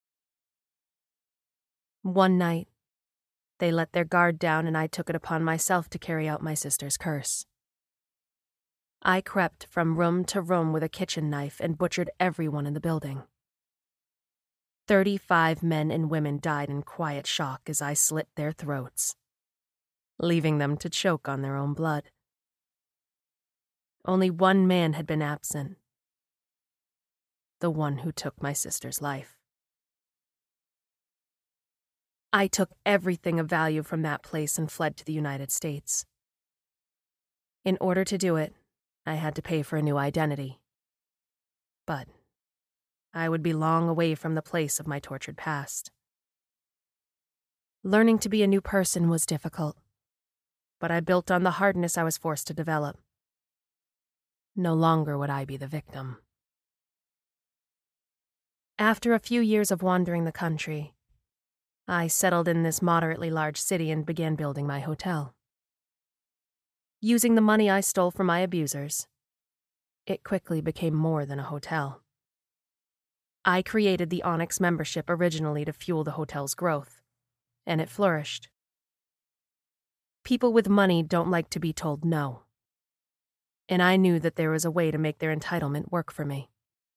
Speaker 5: One night, they let their guard down and I took it upon myself to carry out my sister's curse. I crept from room to room with a kitchen knife and butchered everyone in the building. 35 men and women died in quiet shock as I slit their throats, leaving them to choke on their own blood. Only one man had been absent, the one who took my sister's life. I took everything of value from that place and fled to the United States. In order to do it, I had to pay for a new identity. But I would be long away from the place of my tortured past. Learning to be a new person was difficult, but I built on the hardness I was forced to develop. No longer would I be the victim. After a few years of wandering the country, I settled in this moderately large city and began building my hotel. Using the money I stole from my abusers, it quickly became more than a hotel. I created the Onyx membership originally to fuel the hotel's growth, and it flourished. People with money don't like to be told no, and I knew that there was a way to make their entitlement work for me.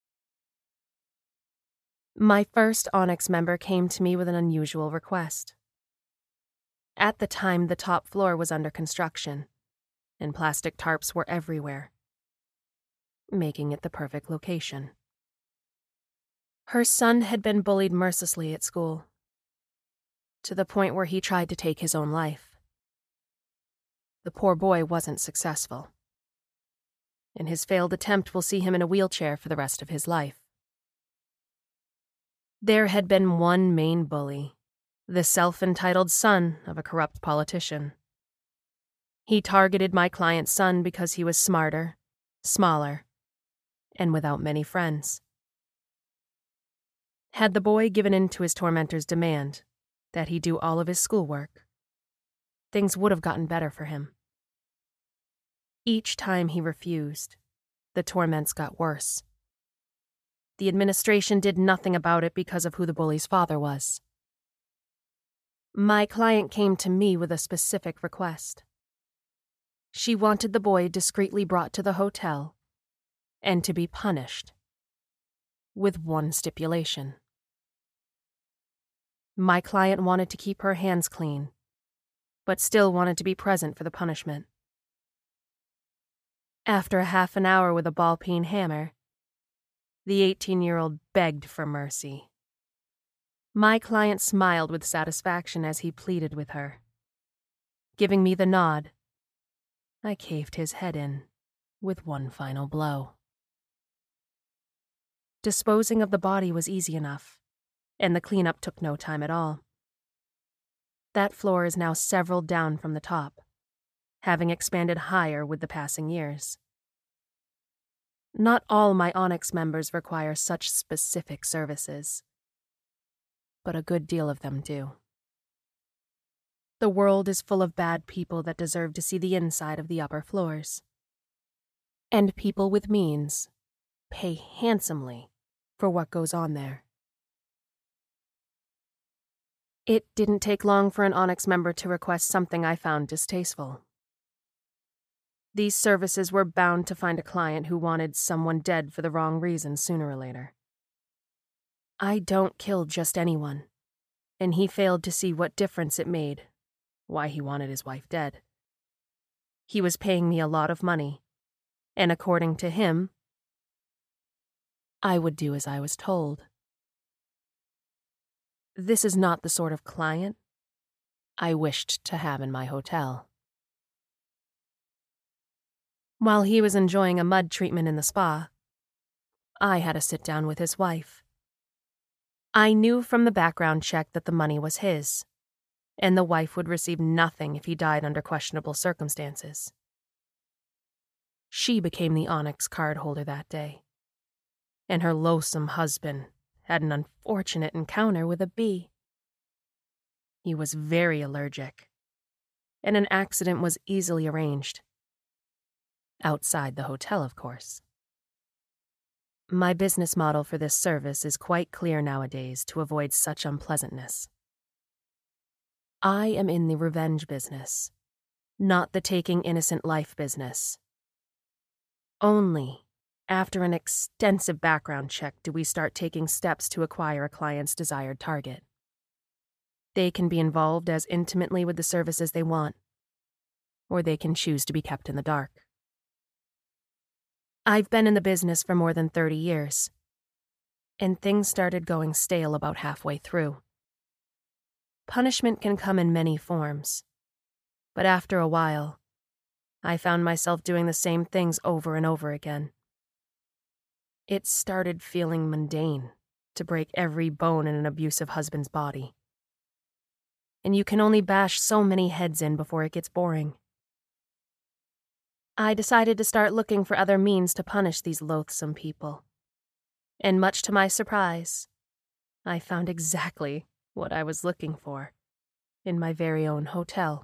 Speaker 5: My first Onyx member came to me with an unusual request. At the time, the top floor was under construction, and plastic tarps were everywhere, making it the perfect location. Her son had been bullied mercilessly at school, to the point where he tried to take his own life. The poor boy wasn't successful, and his failed attempt will see him in a wheelchair for the rest of his life. There had been one main bully, the self-entitled son of a corrupt politician. He targeted my client's son because he was smarter, smaller, and without many friends. Had the boy given in to his tormentor's demand that he do all of his schoolwork, things would have gotten better for him. Each time he refused, the torments got worse. The administration did nothing about it because of who the bully's father was. My client came to me with a specific request. She wanted the boy discreetly brought to the hotel and to be punished, with one stipulation. My client wanted to keep her hands clean, but still wanted to be present for the punishment. After a half an hour with a ball-peen hammer, the 18-year-old begged for mercy. My client smiled with satisfaction as he pleaded with her. Giving me the nod, I caved his head in with one final blow. Disposing of the body was easy enough, and the cleanup took no time at all. That floor is now several down from the top, having expanded higher with the passing years. Not all my Onyx members require such specific services, but a good deal of them do. The world is full of bad people that deserve to see the inside of the upper floors. And people with means pay handsomely for what goes on there. It didn't take long for an Onyx member to request something I found distasteful. These services were bound to find a client who wanted someone dead for the wrong reason sooner or later. I don't kill just anyone, and he failed to see what difference it made, why he wanted his wife dead. He was paying me a lot of money, and according to him, I would do as I was told. This is not the sort of client I wished to have in my hotel. While he was enjoying a mud treatment in the spa, I had a sit-down with his wife. I knew from the background check that the money was his, and the wife would receive nothing if he died under questionable circumstances. She became the Onyx cardholder that day, and her loathsome husband had an unfortunate encounter with a bee. He was very allergic, and an accident was easily arranged. Outside the hotel, of course. My business model for this service is quite clear nowadays to avoid such unpleasantness. I am in the revenge business, not the taking innocent life business. Only after an extensive background check do we start taking steps to acquire a client's desired target. They can be involved as intimately with the service as they want, or they can choose to be kept in the dark. I've been in the business for more than 30 years, and things started going stale about halfway through. Punishment can come in many forms, but after a while, I found myself doing the same things over and over again. It started feeling mundane to break every bone in an abusive husband's body. And you can only bash so many heads in before it gets boring. I decided to start looking for other means to punish these loathsome people. And much to my surprise, I found exactly what I was looking for in my very own hotel.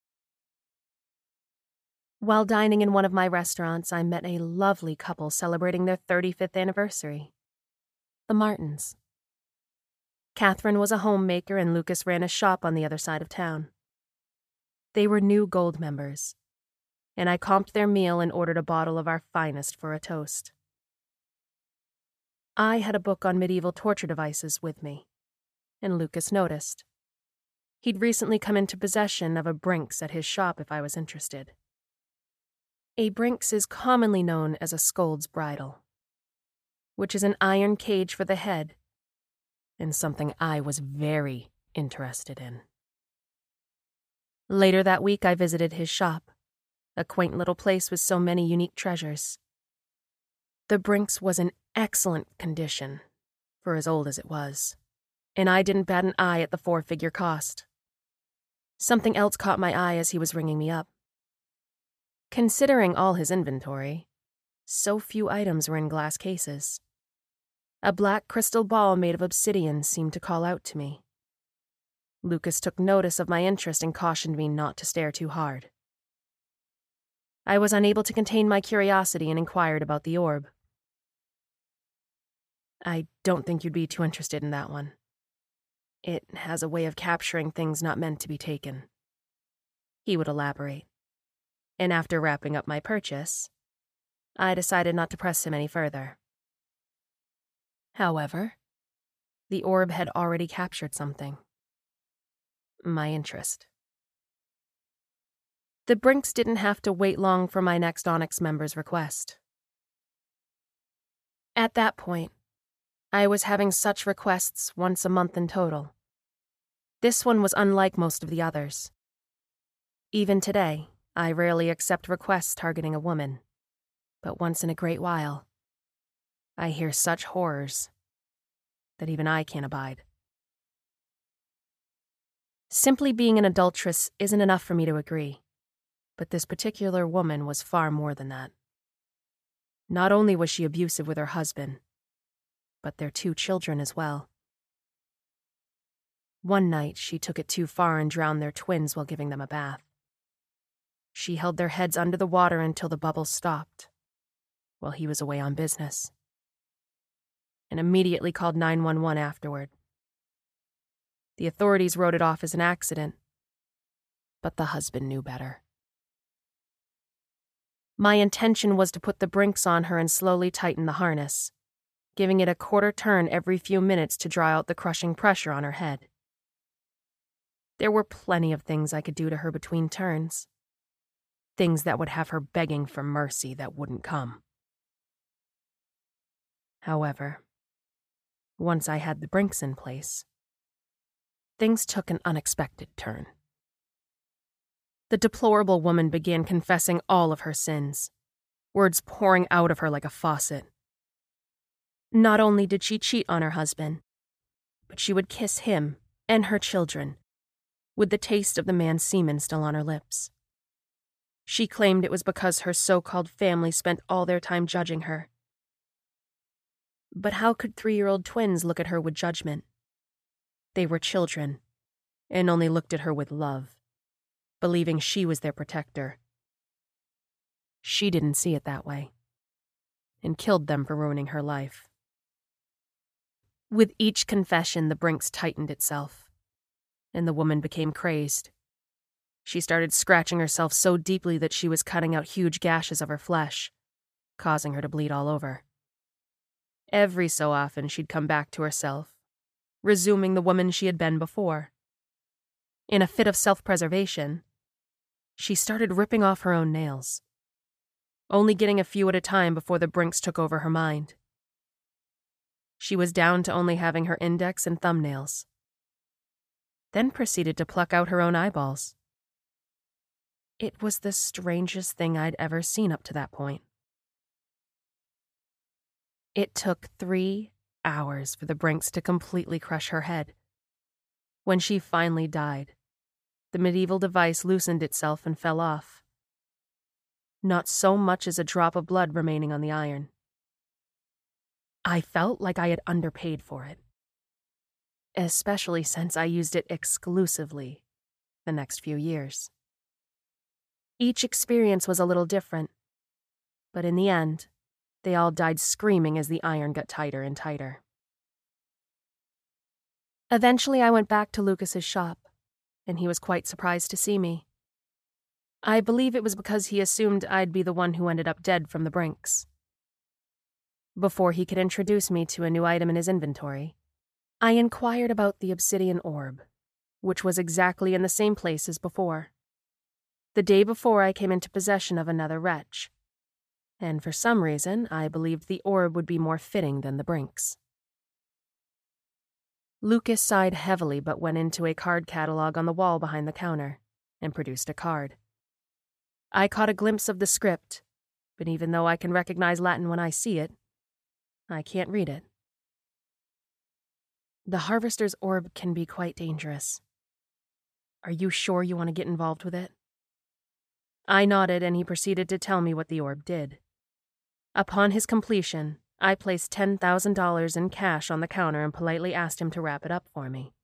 Speaker 5: While dining in one of my restaurants, I met a lovely couple celebrating their 35th anniversary, the Martins. Catherine was a homemaker and Lucas ran a shop on the other side of town. They were new Gold members, and I comped their meal and ordered a bottle of our finest for a toast. I had a book on medieval torture devices with me, and Lucas noticed. He'd recently come into possession of a Brinks at his shop if I was interested. A Brinks is commonly known as a scold's bridle, which is an iron cage for the head, and something I was very interested in. Later that week, I visited his shop, a quaint little place with so many unique treasures. The Brinks was in excellent condition, for as old as it was, and I didn't bat an eye at the 4-figure cost. Something else caught my eye as he was ringing me up. Considering all his inventory, so few items were in glass cases. A black crystal ball made of obsidian seemed to call out to me. Lucas took notice of my interest and cautioned me not to stare too hard. I was unable to contain my curiosity and inquired about the orb. I don't think you'd be too interested in that one. It has a way of capturing things not meant to be taken. He would elaborate. And after wrapping up my purchase, I decided not to press him any further. However, the orb had already captured something. My interest. The Brinks didn't have to wait long for my next Onyx member's request. At that point, I was having such requests once a month in total. This one was unlike most of the others. Even today, I rarely accept requests targeting a woman, but once in a great while, I hear such horrors that even I can't abide. Simply being an adulteress isn't enough for me to agree, but this particular woman was far more than that. Not only was she abusive with her husband, but their 2 children as well. One night, she took it too far and drowned their twins while giving them a bath. She held their heads under the water until the bubbles stopped, while he was away on business, and immediately called 911 afterward. The authorities wrote it off as an accident, but the husband knew better. My intention was to put the brinks on her and slowly tighten the harness, giving it a quarter turn every few minutes to draw out the crushing pressure on her head. There were plenty of things I could do to her between turns. Things that would have her begging for mercy that wouldn't come. However, once I had the brinks in place, things took an unexpected turn. The deplorable woman began confessing all of her sins, words pouring out of her like a faucet. Not only did she cheat on her husband, but she would kiss him and her children, with the taste of the man's semen still on her lips. She claimed it was because her so-called family spent all their time judging her. But how could 3-year-old twins look at her with judgment? They were children, and only looked at her with love, believing she was their protector. She didn't see it that way, and killed them for ruining her life. With each confession, the brinks tightened itself, and the woman became crazed. She started scratching herself so deeply that she was cutting out huge gashes of her flesh, causing her to bleed all over. Every so often, she'd come back to herself, resuming the woman she had been before. In a fit of self-preservation, she started ripping off her own nails, only getting a few at a time before the brinks took over her mind. She was down to only having her index and thumbnails, then proceeded to pluck out her own eyeballs. It was the strangest thing I'd ever seen up to that point. It took 3 hours for the brinks to completely crush her head. When she finally died, the medieval device loosened itself and fell off. Not so much as a drop of blood remaining on the iron. I felt like I had underpaid for it, especially since I used it exclusively the next few years. Each experience was a little different, but in the end, they all died screaming as the iron got tighter and tighter. Eventually, I went back to Lucas's shop, and he was quite surprised to see me. I believe it was because he assumed I'd be the one who ended up dead from the brinks. Before he could introduce me to a new item in his inventory, I inquired about the obsidian orb, which was exactly in the same place as before. The day before, I came into possession of another wretch, and for some reason, I believed the orb would be more fitting than the brinks. Lucas sighed heavily but went into a card catalog on the wall behind the counter and produced a card. I caught a glimpse of the script, but even though I can recognize Latin when I see it, I can't read it. The Harvester's Orb can be quite dangerous. Are you sure you want to get involved with it? I nodded, and he proceeded to tell me what the orb did. Upon his completion, I placed $10,000 in cash on the counter and politely asked him to wrap it up for me.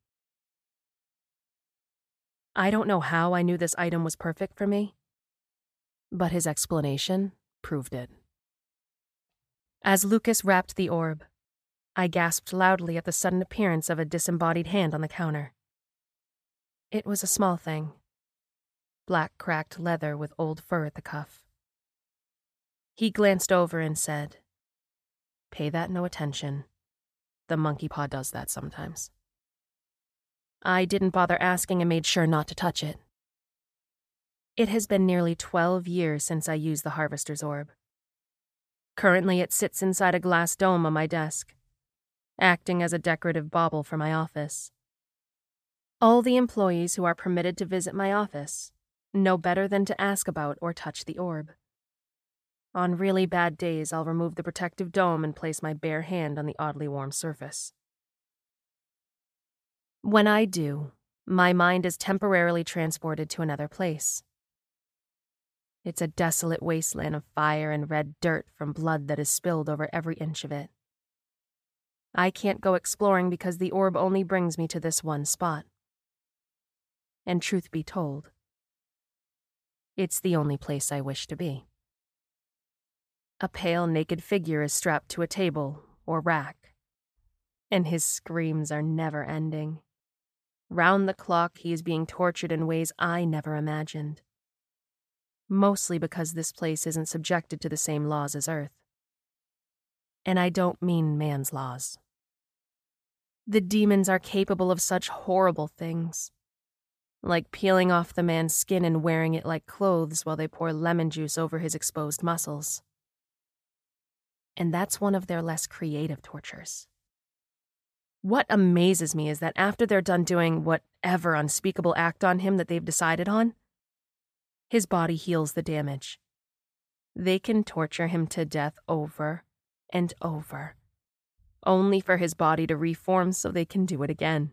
Speaker 5: I don't know how I knew this item was perfect for me, but his explanation proved it. As Lucas wrapped the orb, I gasped loudly at the sudden appearance of a disembodied hand on the counter. It was a small thing. Black cracked leather with old fur at the cuff. He glanced over and said, "Pay that no attention. The monkey paw does that sometimes." I didn't bother asking and made sure not to touch it. It has been nearly 12 years since I used the Harvester's Orb. Currently, it sits inside a glass dome on my desk, acting as a decorative bauble for my office. All the employees who are permitted to visit my office know better than to ask about or touch the orb. On really bad days, I'll remove the protective dome and place my bare hand on the oddly warm surface. When I do, my mind is temporarily transported to another place. It's a desolate wasteland of fire and red dirt from blood that is spilled over every inch of it. I can't go exploring because the orb only brings me to this one spot. And truth be told, it's the only place I wish to be. A pale, naked figure is strapped to a table or rack, and his screams are never ending. Round the clock, he is being tortured in ways I never imagined. mostly because this place isn't subjected to the same laws as Earth. And I don't mean man's laws. The demons are capable of such horrible things, like peeling off the man's skin and wearing it like clothes while they pour lemon juice over his exposed muscles. And that's one of their less creative tortures. What amazes me is that after they're done doing whatever unspeakable act on him that they've decided on, his body heals the damage. They can torture him to death over and over, only for his body to reform so they can do it again.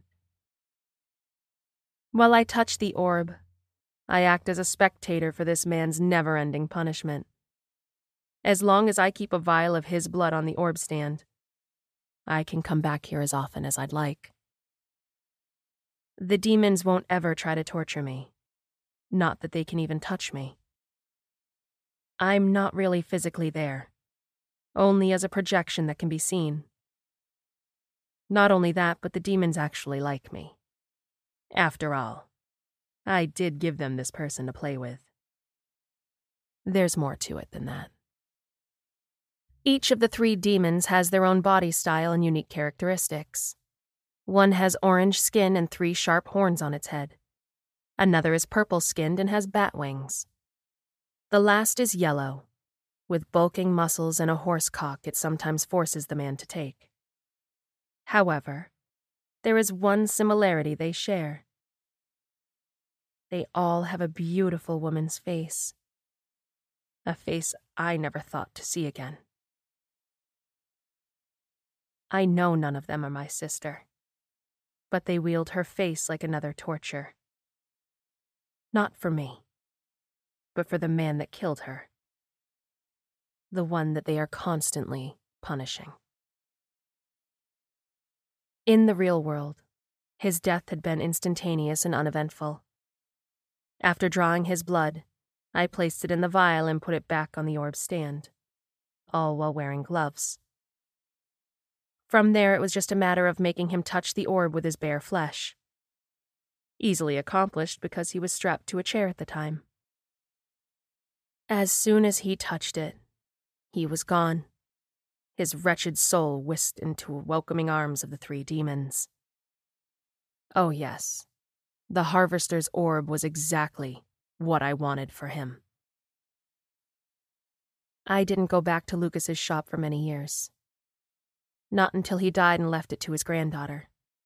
Speaker 5: While I touch the orb, I act as a spectator for this man's never-ending punishment. As long as I keep a vial of his blood on the orb stand, I can come back here as often as I'd like. The demons won't ever try to torture me. Not that they can even touch me. I'm not really physically there, only as a projection that can be seen. Not only that, but the demons actually like me. After all, I did give them this person to play with. There's more to it than that. Each of the 3 demons has their own body style and unique characteristics. One has orange skin and 3 sharp horns on its head. Another is purple-skinned and has bat wings. The last is yellow, with bulking muscles and a horse cock it sometimes forces the man to take. However, there is one similarity they share. They all have a beautiful woman's face. A face I never thought to see again. I know none of them are my sister, but they wield her face like another torture. Not for me, but for the man that killed her. The one that they are constantly punishing. In the real world, his death had been instantaneous and uneventful. After drawing his blood, I placed it in the vial and put it back on the orb stand, all while wearing gloves. From there, it was just a matter of making him touch the orb with his bare flesh. Easily accomplished because he was strapped to a chair at the time. As soon as he touched it, he was gone, his wretched soul whisked into welcoming arms of the 3 demons. Oh yes, the Harvester's orb was exactly what I wanted for him. I didn't go back to Lucas's shop for many years. Not until he died and left it to his granddaughter.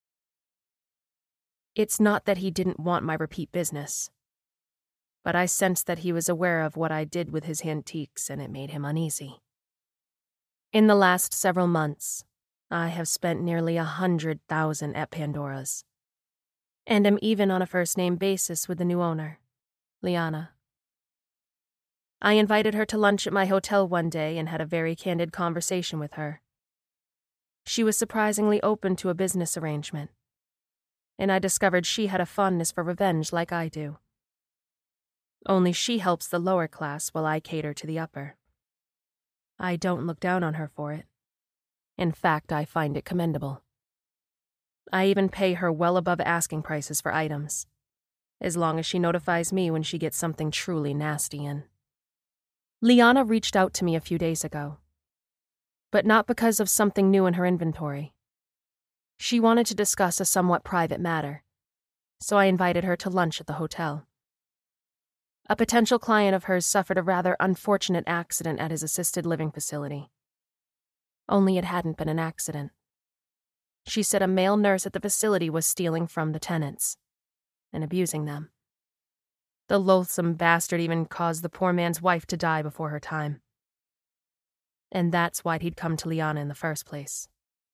Speaker 5: It's not that he didn't want my repeat business, but I sensed that he was aware of what I did with his antiques and it made him uneasy. In the last several months, I have spent nearly 100,000 at Pandora's, and am even on a first-name basis with the new owner, Liana. I invited her to lunch at my hotel one day and had a very candid conversation with her. She was surprisingly open to a business arrangement, and I discovered she had a fondness for revenge like I do. Only she helps the lower class while I cater to the upper. I don't look down on her for it. In fact, I find it commendable. I even pay her well above asking prices for items, as long as she notifies me when she gets something truly nasty in. Liana reached out to me a few days ago, but not because of something new in her inventory. She wanted to discuss a somewhat private matter, so I invited her to lunch at the hotel. A potential client of hers suffered a rather unfortunate accident at his assisted living facility. Only it hadn't been an accident. She said a male nurse at the facility was stealing from the tenants and abusing them. The loathsome bastard even caused the poor man's wife to die before her time. And that's why he'd come to Liana in the first place.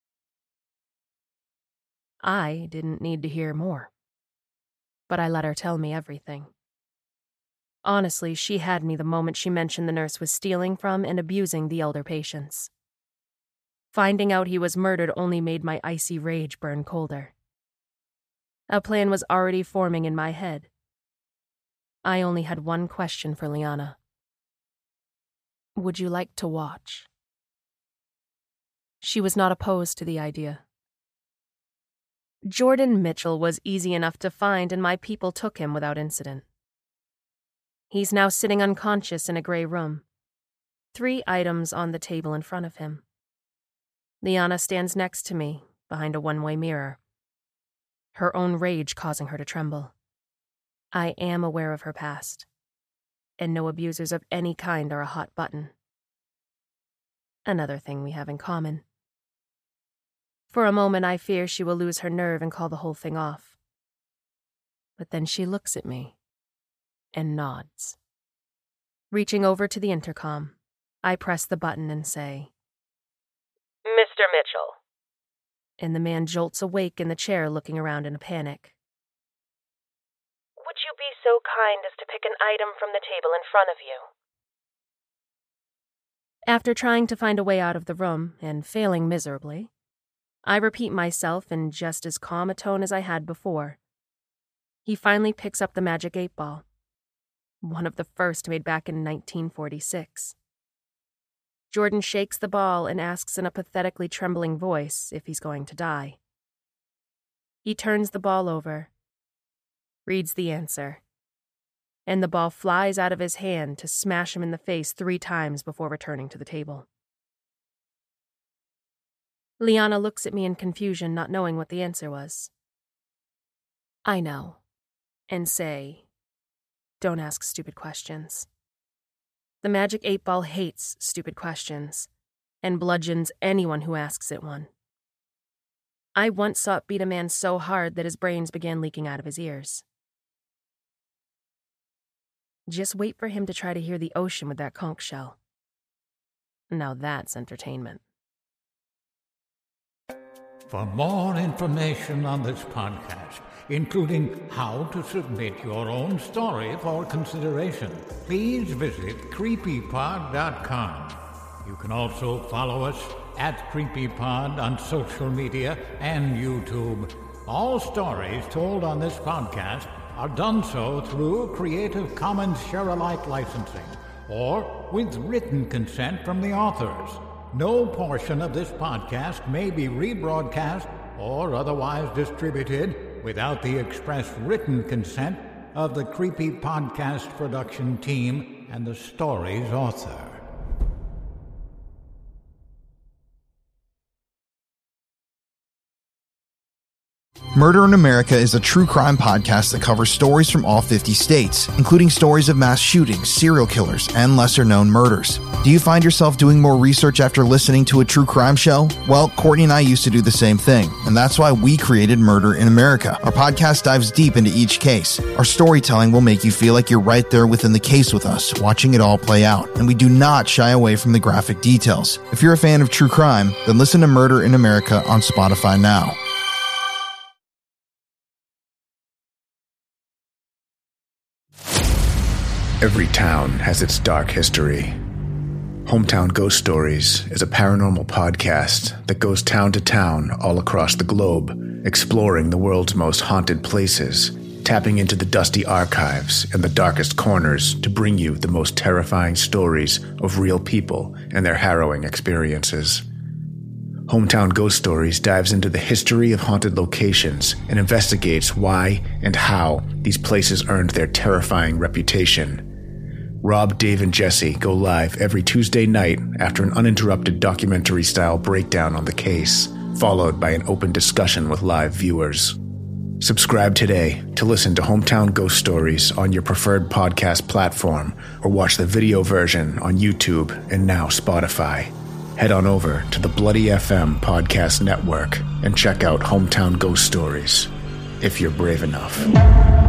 Speaker 5: I didn't need to hear more, but I let her tell me everything. Honestly, she had me the moment she mentioned the nurse was stealing from and abusing the elder patients. Finding out he was murdered only made my icy rage burn colder. A plan was already forming in my head. I only had one question for Liana. Would you like to watch? She was not opposed to the idea. Jordan Mitchell was easy enough to find, and my people took him without incident. He's now sitting unconscious in a gray room. 3 items on the table in front of him. Liana stands next to me, behind a one-way mirror. Her own rage causing her to tremble. I am aware of her past, and no abusers of any kind are a hot button. Another thing we have in common. For a moment I fear she will lose her nerve and call the whole thing off. But then she looks at me and nods. Reaching over to the intercom, I press the button and say, "Mr. Mitchell." And the man jolts awake in the chair, looking around in a panic. "Would you be so kind as to pick an item from the table in front of you?" After trying to find a way out of the room, and failing miserably, I repeat myself in just as calm a tone as I had before. He finally picks up the magic 8-ball, one of the first made back in 1946. Jordan shakes the ball and asks in a pathetically trembling voice if he's going to die. He turns the ball over, reads the answer, and the ball flies out of his hand to smash him in the face 3 times before returning to the table. Liana looks at me in confusion, not knowing what the answer was. I know, and say, "Don't ask stupid questions." The magic 8-ball hates stupid questions, and bludgeons anyone who asks it one. I once saw it beat a man so hard that his brains began leaking out of his ears. Just wait for him to try to hear the ocean with that conch shell. Now that's entertainment.
Speaker 4: For more information on this podcast, including how to submit your own story for consideration, please visit creepypod.com. You can also follow us at CreepyPod on social media and YouTube. All stories told on this podcast are done so through Creative Commons Share-alike licensing or with written consent from the authors. No portion of this podcast may be rebroadcast or otherwise distributed without the express written consent of the Creepy Podcast production team and the story's author.
Speaker 6: Murder in America is a true crime podcast that covers stories from all 50 states, including stories of mass shootings, serial killers, and lesser-known murders. Do you find yourself doing more research after listening to a true crime show? Well, Courtney and I used to do the same thing, and that's why we created Murder in America. Our podcast dives deep into each case. Our storytelling will make you feel like you're right there within the case with us, watching it all play out, and we do not shy away from the graphic details. If you're a fan of true crime, then listen to Murder in America on Spotify now.
Speaker 7: Every town has its dark history. Hometown Ghost Stories is a paranormal podcast that goes town to town all across the globe, exploring the world's most haunted places, tapping into the dusty archives and the darkest corners to bring you the most terrifying stories of real people and their harrowing experiences. Hometown Ghost Stories dives into the history of haunted locations and investigates why and how these places earned their terrifying reputation. Rob, Dave, and Jesse go live every Tuesday night after an uninterrupted documentary-style breakdown on the case, followed by an open discussion with live viewers. Subscribe today to listen to Hometown Ghost Stories on your preferred podcast platform, or watch the video version on YouTube and now Spotify. Head on over to the Bloody FM podcast network and check out Hometown Ghost Stories, if you're brave enough.